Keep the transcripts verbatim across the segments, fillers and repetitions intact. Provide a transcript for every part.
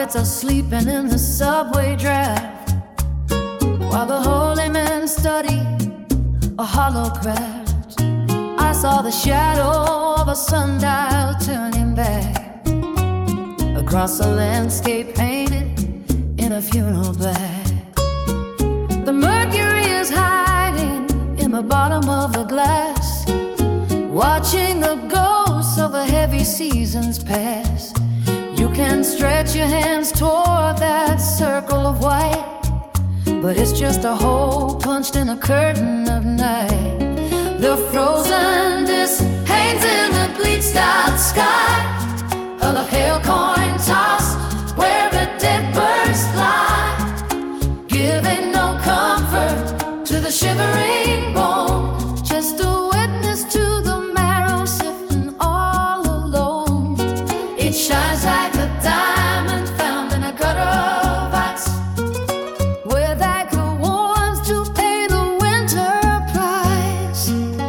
prophets are sleeping in the subway draft, while the holy men study a holocraft. I saw the shadow of a sundial turning back across a landscape painted in a funeral black. The mercury is hiding in the bottom of the glass, watching the ghosts of the heavy seasons pass. You can stretch your hands toward that circle of white, but it's just a hole punched in a curtain of night. The frozen disc hangs in the bleached out sky of a pale coin toss where the dead birds fly, giving no comfort to the shivering bone. Just a witness to the marrow sifting all alone. It shines like a diamond found in a gutter of ice, where that could warns to pay the winter price.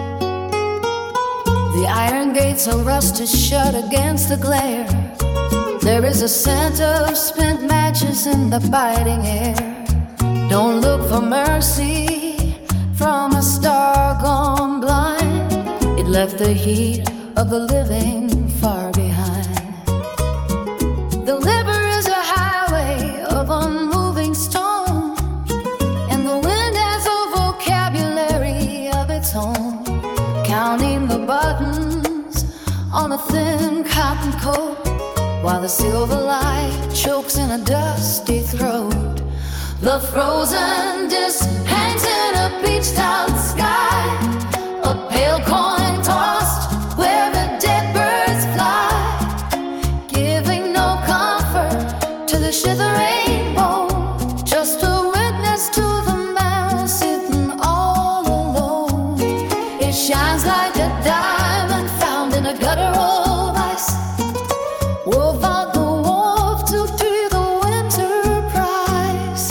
The iron gates are rusted shut against the glare. There is a scent of spent matches in the biting air. Don't look for mercy from a star gone blind. It left the heat of the living far behind. The liver is a highway of unmoving stone, and the wind has a vocabulary of its own, counting the buttons on a thin cotton coat, while the silver light chokes in a dusty throat. The frozen disc hangs in a beached out sky, a pale coin tossed where the dead birds fly, giving no comfort to the shivering bone. Just a witness to the man sitting all alone. It shines like a diamond found in a gutter of ice. Wolf out the wolf to pay the winter price.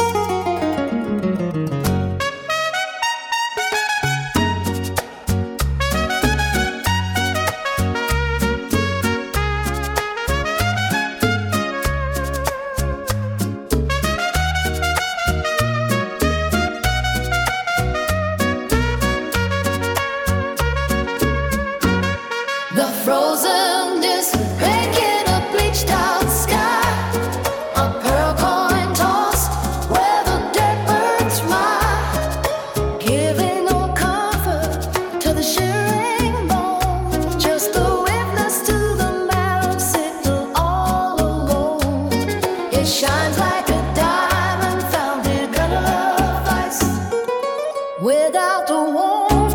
The frozen disc breaking a bleached out sky, a pearl coin tossed where the dead birds fly, giving no comfort to the shivering bone. Just a witness to the marrow sitting all alone. It shines like a diamond found in a gutter of ice, without the warmth